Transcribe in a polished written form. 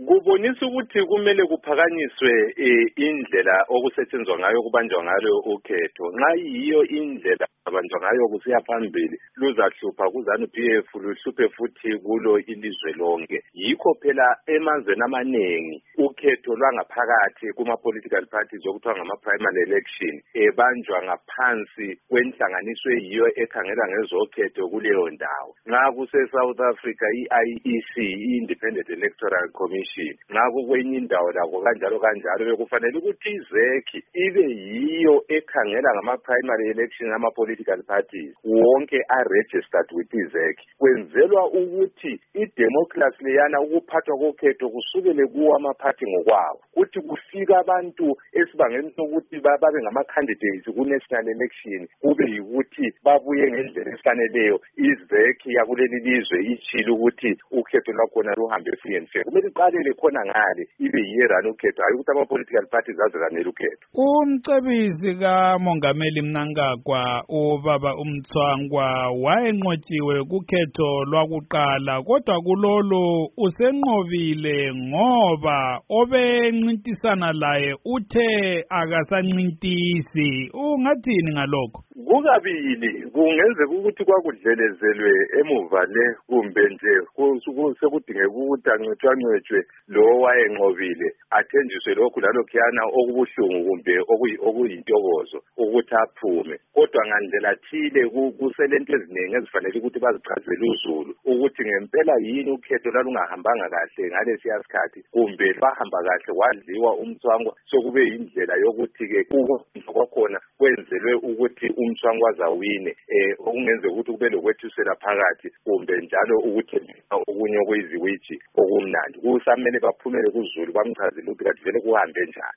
Kubonisa ukuthi kumele kuphakanyiswe indlela okusetshenzwa ngayo kubanjwa ngayo ukhetho. Nxa yiyo indlela abanjwa ngayo kusiya phambili luzahlupha kuZANU-PF luhluphe futhi kulo ilizwe lonke. Yikho phela emazweni amaningi ukhetho lwangaphakathi kuma-political parties okuthiwa ngama-primary election ebanjwa ngaphansi kwenhlanganiso eyiyo ekhangela ngezokhetho kuleyo ndawo. Nxa kuse-South Africa i-IEC, i-Independent Electoral Commission, nxa kukwenye indawo lakho kanjalo bekufanele ukuthi izekhi ibe yiyo ekhangela ngama-primary election ama-political parties wonke are-registered with izekhi. Kwenzelwa ukuthi idemocracy leyana ukuphathwa kokhetho kusukele kuwo amaphathi ngokwawo, kuthi kufika abantu esibangeni sokuthi babe ngama-candidates ku-national election kube yikuthi babuye ngendlela efaneleyo izekhi yakuleli lizwe itshilo ukuthi ukhetho lwakhona luhambe free and fair. Kumele iqalele khona ngale ibe yirana ukhetho, hayi ukuthi ama-political parties aziranele ukhetho. Umcebisi kaMongameli Mnangagwa ubaba uMthwangwa wayenqotshiwe kukhetho lwakuqala, kodwa kulolu usenqobile ngoba obencintisana laye uthe akasancintisi. Ungathini ngalokho? Kukabili kungenzeka ukuthi kwakudlelezelwe emuva le kumbe nje sekudingeka ukuthi ancwetshwe lo wayenqobile athenjiswe lokhu lalokhuyana okubuhlungu kumbe okuyintokozo ukuthi aphume. Kodwa ngandlela thile kuselento eziningi ezifanele ukuthi bazichazele uzulu ukuthi ngempela yini ukhetho lalungahambanga kahle ngalesiya sikhathi kumbe lwahamba kahle wadliwa uMthwangwa sokube indlela yokuthi-ke kwakhona kwenzelwe ukuthi uMthwangwa azawine okungenzeka ukuthi kube lokwethisela phakathi kumbe njalo ukuthi okunye okuyiziwithi okumnandi. Kusamele baphumele kuzulu bamchazele ukuthi kathi vele kuhambe njani.